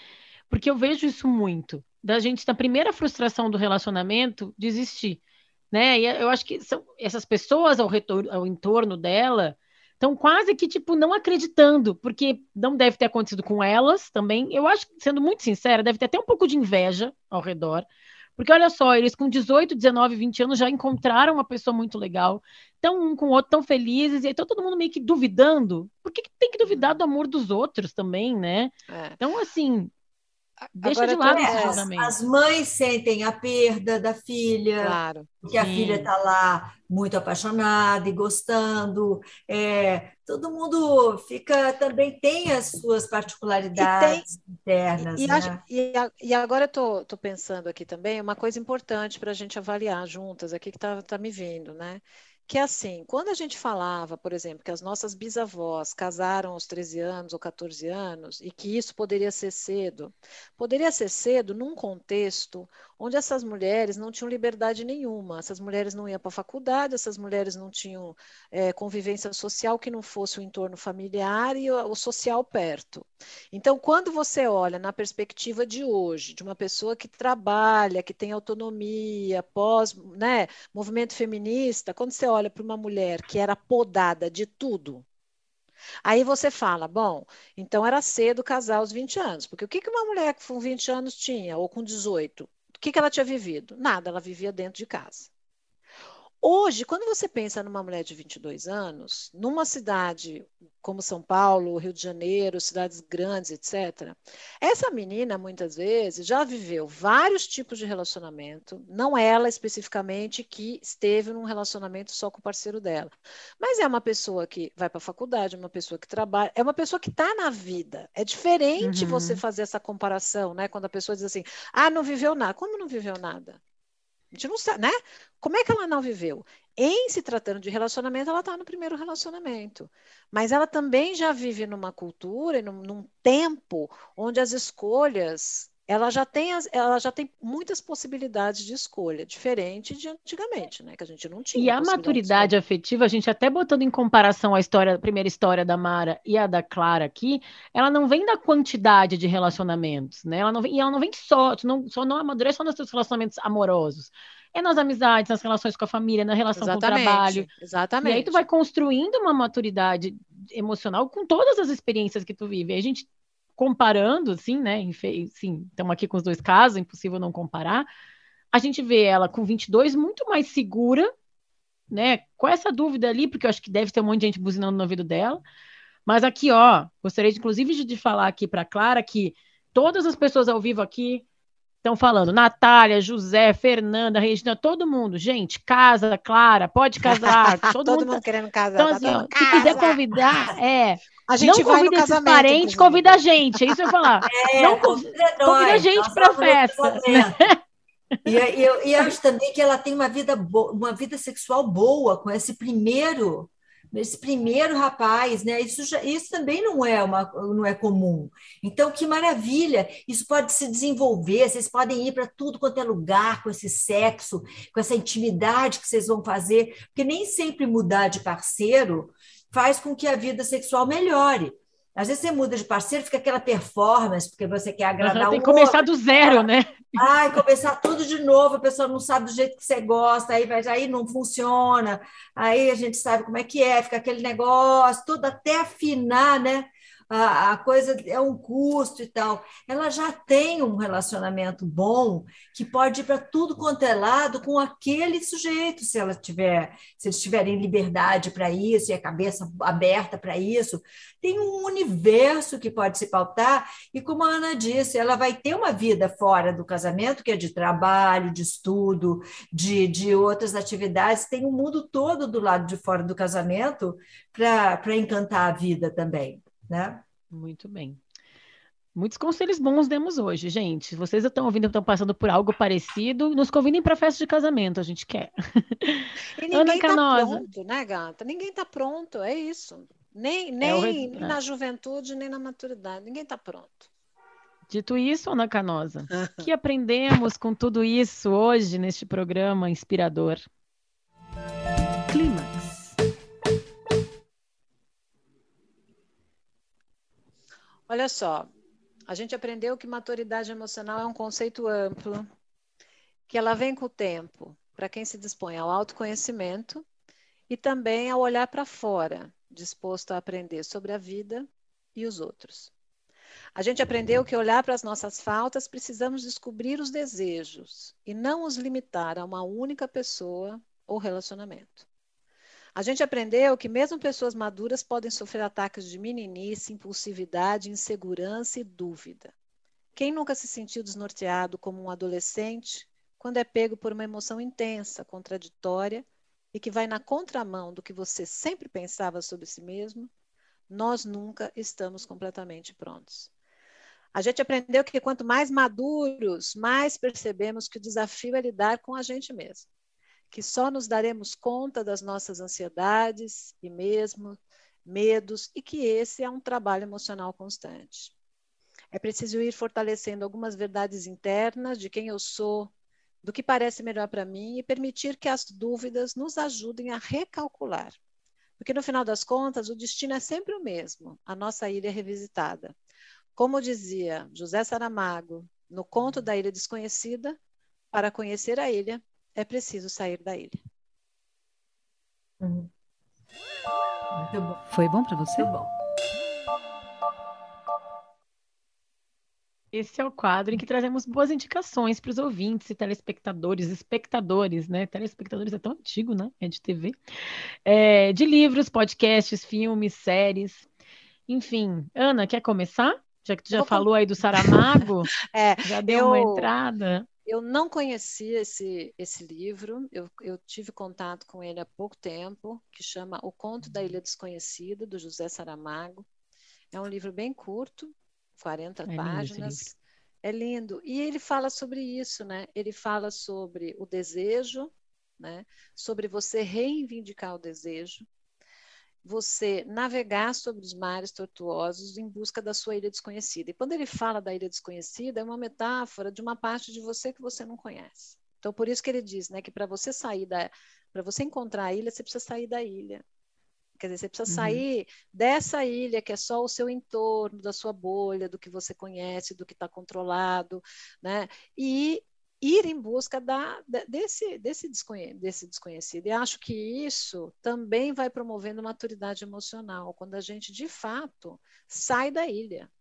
Porque eu vejo isso muito, da gente, na primeira frustração do relacionamento, desistir, né? E eu acho que são essas pessoas ao, retor- ao entorno dela estão quase que, tipo, não acreditando, porque não deve ter acontecido com elas também. Eu acho, sendo muito sincera, deve ter até um pouco de inveja ao redor, porque olha só, eles com dezoito, dezenove, vinte anos já encontraram uma pessoa muito legal, estão um com o outro tão felizes, e aí tá todo mundo meio que duvidando. Por que que tem que duvidar do amor dos outros também, né? É. Então, assim, deixa Agora de eu tô- lado É, esse as, julgamento. as mães sentem a perda da filha, Claro. porque a Sim. filha está lá muito apaixonada e gostando. É, todo mundo fica também tem as suas E tem, particularidades e, internas, e, acho- né? e a- e agora eu tô, tô pensando aqui também uma coisa importante para a gente avaliar juntas aqui que tá, tá me vindo, né? Que é assim, quando a gente falava, por exemplo, que as nossas bisavós casaram aos treze anos ou quatorze anos e que isso poderia ser cedo, poderia ser cedo num contexto onde essas mulheres não tinham liberdade nenhuma, essas mulheres não iam para a faculdade, essas mulheres não tinham eh, convivência social que não fosse o entorno familiar e o, o social perto. Então, quando você olha na perspectiva de hoje, de uma pessoa que trabalha, que tem autonomia, pós, né, movimento feminista, quando você olha para uma mulher que era podada de tudo, aí você fala, bom, então era cedo casar aos vinte anos, porque o que que uma mulher com vinte anos tinha, ou com dezoito? O que que ela tinha vivido? Nada, ela vivia dentro de casa. Hoje, quando você pensa numa mulher de vinte e dois anos, numa cidade como São Paulo, Rio de Janeiro, cidades grandes, etcétera, essa menina, muitas vezes, já viveu vários tipos de relacionamento, não ela especificamente que esteve num relacionamento só com o parceiro dela, mas é uma pessoa que vai para a faculdade, é uma pessoa que trabalha, é uma pessoa que está na vida. É diferente Uhum. você fazer essa comparação, né? Quando a pessoa diz assim, ah, não viveu nada. Como não viveu nada? A gente não sabe, né? Como é que ela não viveu? Em se tratando de relacionamento, ela está no primeiro relacionamento. Mas ela também já vive numa cultura, num, num tempo onde as escolhas, ela já tem, as, ela já tem muitas possibilidades de escolha, diferente de antigamente, né? Que a gente não E tinha a possibilidade de maturidade escolha. afetiva, a gente até botando em comparação a história, a primeira história da Mara e a da Clara aqui, ela não vem da quantidade de relacionamentos, né? Ela não vem, e ela não vem só, tu não, só não amadurece só nos seus relacionamentos amorosos. É nas amizades, nas relações com a família, na relação com o trabalho. Exatamente, E aí tu vai exatamente. construindo uma maturidade emocional com todas as experiências que tu vive. Aí a gente comparando, assim, né? Enfim, sim, estamos aqui com os dois casos, é impossível não comparar. A gente vê ela com vinte e dois muito mais segura, né? Com essa dúvida ali, porque eu acho que deve ter um monte de gente buzinando no ouvido dela. Mas aqui, ó, gostaria de, inclusive de falar aqui para Clara que todas as pessoas ao vivo aqui estão falando, Natália, José, Fernanda, Regina, todo mundo, gente, casa, Clara, pode casar, todo, Todo mundo. mundo Tá... querendo casar, Então, tá assim, todo ó, mundo se quiser casa. convidar, é. A gente Não vai no convida esses casamento, parentes, inclusive. convida a gente. É isso que eu ia falar. É, Não conv- convida convida a nós, gente nós para vamos no festa, né? casamento. E eu, eu- e acho também que ela tem uma vida, bo- uma vida sexual boa com esse primeiro, esse primeiro rapaz, né? Isso, já- isso também não é uma, não é comum. Então, que maravilha! Isso pode se desenvolver, vocês podem ir para tudo quanto é lugar com esse sexo, com essa intimidade que vocês vão fazer, porque nem sempre mudar de parceiro faz com que a vida sexual melhore. Às vezes você muda de parceiro, fica aquela performance, porque você quer Uhum, agradar tem o que começar outro. do zero, né? Ai, começar tudo de novo, a pessoa não sabe do jeito que você gosta, aí, vai, aí não funciona, aí a gente sabe como é que é, fica aquele negócio, tudo até afinar, né? A, a coisa é um custo e tal. Ela já tem um relacionamento bom que pode ir para tudo quanto é lado com aquele sujeito, se ela tiver, se eles tiverem liberdade para isso e a cabeça aberta para isso. Tem um universo que pode se pautar, e como a Ana disse, ela vai ter uma vida fora do casamento, que é de trabalho, de estudo, de, de outras atividades, tem um mundo todo do lado de fora do casamento para encantar a vida também, né? Muito bem. Muitos conselhos bons demos hoje, gente. Vocês estão ouvindo, estão passando por algo parecido, nos convidem para festa de casamento, a gente quer. E Ana ninguém está Canosa. pronto, né, gata? Ninguém está pronto, é isso. Nem, É o nem, res- nem na juventude, nem na maturidade. Ninguém está pronto. Dito isso, Ana Canosa, o que aprendemos com tudo isso hoje neste programa inspirador? Clímax. Olha só, A gente aprendeu que maturidade emocional é um conceito amplo, que ela vem com o tempo, para quem se dispõe ao autoconhecimento e também ao olhar para fora, disposto a aprender sobre a vida e os outros. A gente aprendeu que olhar para as nossas faltas, precisamos descobrir os desejos e não os limitar a uma única pessoa ou relacionamento. A gente aprendeu que mesmo pessoas maduras podem sofrer ataques de meninice, impulsividade, insegurança e dúvida. Quem nunca se sentiu desnorteado como um adolescente quando é pego por uma emoção intensa, contraditória e que vai na contramão do que você sempre pensava sobre si mesmo? Nós nunca estamos completamente prontos. A gente aprendeu que quanto mais maduros, mais percebemos que o desafio é lidar com a gente mesmo, que só nos daremos conta das nossas ansiedades e mesmo medos e que esse é um trabalho emocional constante. É preciso ir fortalecendo algumas verdades internas de quem eu sou, do que parece melhor para mim e permitir que as dúvidas nos ajudem a recalcular. Porque no final das contas, o destino é sempre o mesmo, a nossa ilha revisitada. Como dizia José Saramago, no conto da Ilha Desconhecida, para conhecer a ilha, é preciso sair da ilha. Uhum. Muito bom. Foi bom para você? Muito bom. Esse é o quadro em que trazemos boas indicações para os ouvintes e telespectadores, espectadores, né? Telespectadores é tão antigo, né? É de T V. É, de livros, podcasts, filmes, séries. Enfim, Ana, quer começar? Já que tu já falou aí do Saramago, é, já deu eu, uma entrada. Eu não conhecia esse, esse livro, eu, eu tive contato com ele há pouco tempo, que chama O Conto da Ilha Desconhecida, do José Saramago. É um livro bem curto, quarenta É páginas. É lindo. E ele fala sobre isso, né? Ele fala sobre o desejo, né? Sobre você reivindicar o desejo, você navegar sobre os mares tortuosos em busca da sua ilha desconhecida. E quando ele fala da ilha desconhecida, é uma metáfora de uma parte de você que você não conhece. Então, por isso que ele diz, né, que para você sair da, para você encontrar a ilha, você precisa sair da ilha. Quer dizer, você precisa Uhum. sair dessa ilha que é só o seu entorno, da sua bolha, do que você conhece, do que está controlado, né? E ir em busca da, desse, desse, desconhe, desse desconhecido. E acho que isso também vai promovendo maturidade emocional, quando a gente, de fato, sai da ilha.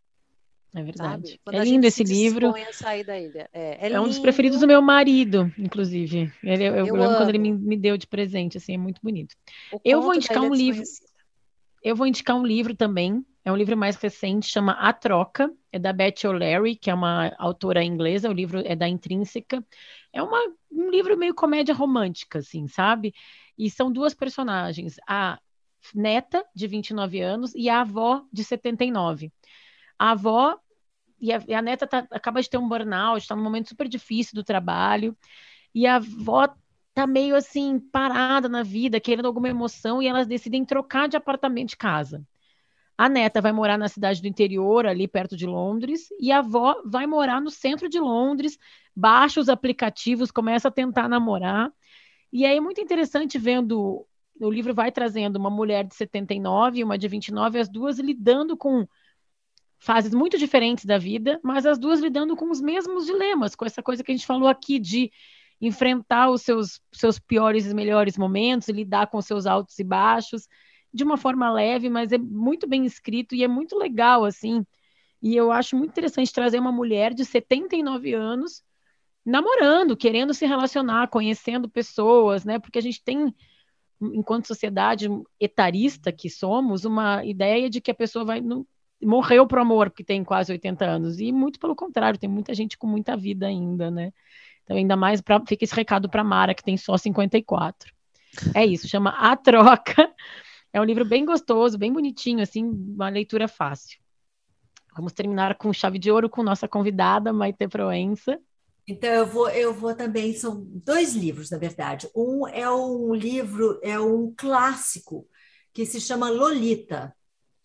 É verdade. Sabe? Quando É a lindo gente esse se livro. dispõe a sair da ilha. É, é, é um dos lindo. preferidos do meu marido, inclusive. Ele, eu, eu lembro amo. quando ele me, me deu de presente, assim, é muito bonito. O Eu vou Conto indicar da Ilha um livro. Desconhecida. Eu vou indicar um livro também. É um livro mais recente, chama A Troca, é da Beth O'Leary, que é uma autora inglesa. O livro é da Intrínseca. É uma, um livro meio comédia romântica, assim, sabe? E são duas personagens, a neta, de vinte e nove anos, e a avó, de setenta e nove. A avó e a, e a neta tá, acaba de ter um burnout, está num momento super difícil do trabalho, e a avó tá meio assim, parada na vida, querendo alguma emoção, e elas decidem trocar de apartamento de casa. A neta vai morar na cidade do interior, ali perto de Londres, e a avó vai morar no centro de Londres, baixa os aplicativos, começa a tentar namorar. E aí é muito interessante vendo, o livro vai trazendo uma mulher de setenta e nove e uma de vinte e nove, as duas lidando com fases muito diferentes da vida, mas as duas lidando com os mesmos dilemas, com essa coisa que a gente falou aqui de enfrentar os seus, seus piores e melhores momentos, e lidar com os seus altos e baixos, de uma forma leve, mas é muito bem escrito e é muito legal, assim. E eu acho muito interessante trazer uma mulher de setenta e nove anos namorando, querendo se relacionar, conhecendo pessoas, né? Porque a gente tem, enquanto sociedade etarista que somos, uma ideia de que a pessoa vai... Não, morreu pro amor, porque tem quase oitenta anos, e muito pelo contrário, tem muita gente com muita vida ainda, né? Então, ainda mais, pra, fica esse recado para Mara, que tem só cinquenta e quatro. É isso, chama A Troca. É um livro bem gostoso, bem bonitinho, assim, uma leitura fácil. Vamos terminar com chave de ouro com nossa convidada, Maite Proença. Então, eu vou, eu vou também, são dois livros, na verdade. Um é um livro, é um clássico, que se chama Lolita,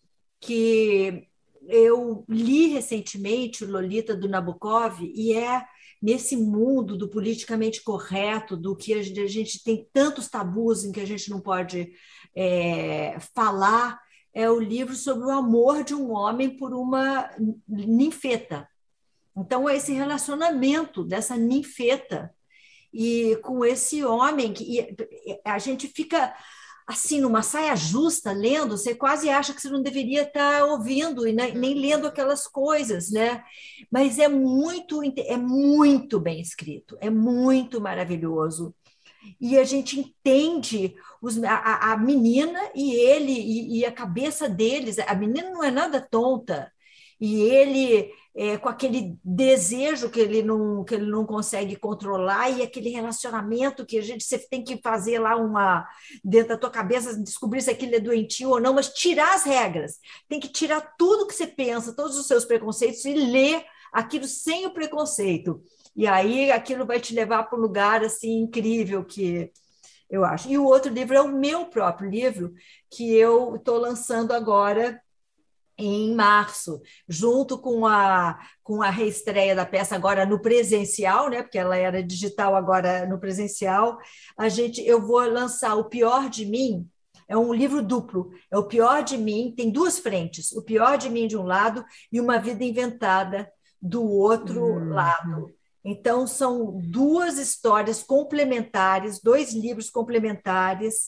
que eu li recentemente, o Lolita, do Nabokov, e é nesse mundo do politicamente correto, do que a gente, a gente tem tantos tabus em que a gente não pode é, falar, é o livro sobre o amor de um homem por uma ninfeta. Então, é esse relacionamento dessa ninfeta e com esse homem, que a gente fica assim, numa saia justa, lendo, você quase acha que você não deveria estar ouvindo e nem, nem lendo aquelas coisas, né? Mas é muito, é muito bem escrito, é muito maravilhoso. E a gente entende os, a, a menina e ele, e, e a cabeça deles. A menina não é nada tonta, e ele... É, com aquele desejo que ele, não, que ele não consegue controlar e aquele relacionamento que a gente você tem que fazer lá uma dentro da tua cabeça, descobrir se aquilo é doentio ou não, mas tirar as regras. Tem que tirar tudo que você pensa, todos os seus preconceitos e ler aquilo sem o preconceito. E aí aquilo vai te levar para um lugar assim incrível que eu acho. E o outro livro é o meu próprio livro, que eu estou lançando agora em março, junto com a, com a reestreia da peça agora no presencial, né, porque ela era digital, agora no presencial, a gente, eu vou lançar O Pior de Mim, é um livro duplo, é O Pior de Mim, tem duas frentes, O Pior de Mim de um lado e Uma Vida Inventada do outro hum. lado. Então, são duas histórias complementares, dois livros complementares,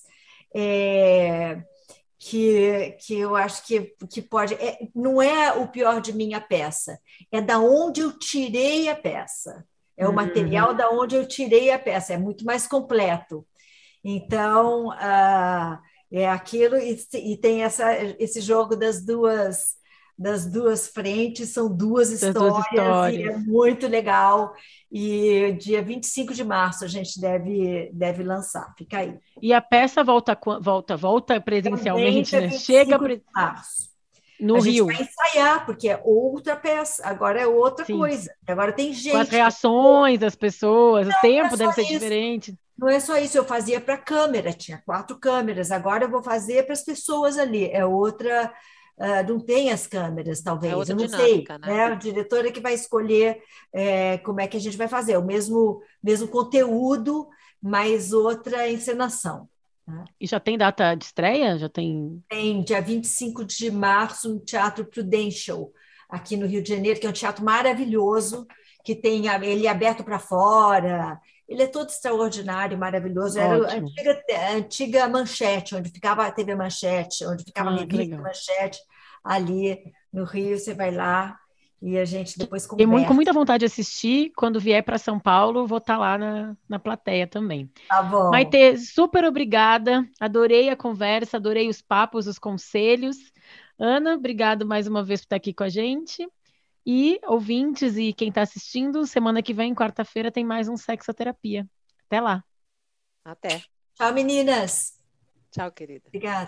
é... Que, que eu acho que, que pode... É, não é O Pior de Mim a peça, é da onde eu tirei a peça. É o uhum. material da onde eu tirei a peça, é muito mais completo. Então, ah, é aquilo... E, e tem essa, esse jogo das duas, das duas frentes, são duas histórias, duas histórias, e é muito legal. E dia vinte e cinco de março a gente deve, deve lançar, fica aí. E a peça volta, volta, volta presencialmente, né? Chega pre... de março. No a Rio. A gente vai ensaiar, porque é outra peça, agora é outra Sim. coisa. Agora tem gente. Com as reações das pessoas, não, o tempo deve ser isso. diferente. Não é só isso, eu fazia para câmera, tinha quatro câmeras, agora eu vou fazer para as pessoas ali, é outra... Uh, não tem as câmeras, talvez, é eu não dinâmica, sei. Né? Né? O diretor é que vai escolher é, como é que a gente vai fazer, o mesmo, mesmo conteúdo, mas outra encenação. Né? E já tem data de estreia? Já tem... Tem, dia vinte e cinco de março, no Teatro Prudential, aqui no Rio de Janeiro, que é um teatro maravilhoso, que tem ele é aberto para fora. Ele é todo extraordinário, maravilhoso. Era a antiga, a antiga Manchete, onde ficava a T V Manchete, onde ficava ah, a revista Manchete, ali no Rio. Você vai lá e a gente depois conversa. Tenho com muita vontade de assistir. Quando vier para São Paulo, vou estar lá na, na plateia também. Tá bom. Maitê, super obrigada. Adorei a conversa, adorei os papos, os conselhos. Ana, obrigado mais uma vez por estar aqui com a gente. E ouvintes e quem está assistindo, semana que vem, quarta-feira, tem mais um Sexoterapia. Até lá. Até. Tchau, meninas. Tchau, querida. Obrigada.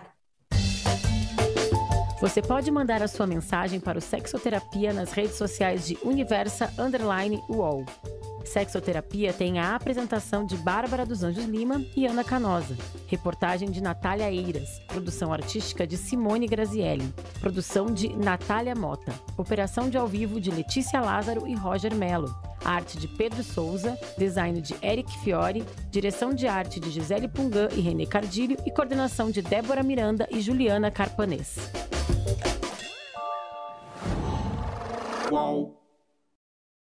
Você pode mandar a sua mensagem para o Sexoterapia nas redes sociais de Universa Underline U O L. Sexoterapia tem a apresentação de Bárbara dos Anjos Lima e Ana Canosa. Reportagem de Natália Eiras. Produção artística de Simone Grazielli. Produção de Natália Mota. Operação de ao vivo de Letícia Lázaro e Roger Mello. Arte de Pedro Souza. Design de Eric Fiore. Direção de arte de Gisele Pungan e René Cardilho. E coordenação de Débora Miranda e Juliana Carpanês. Uau.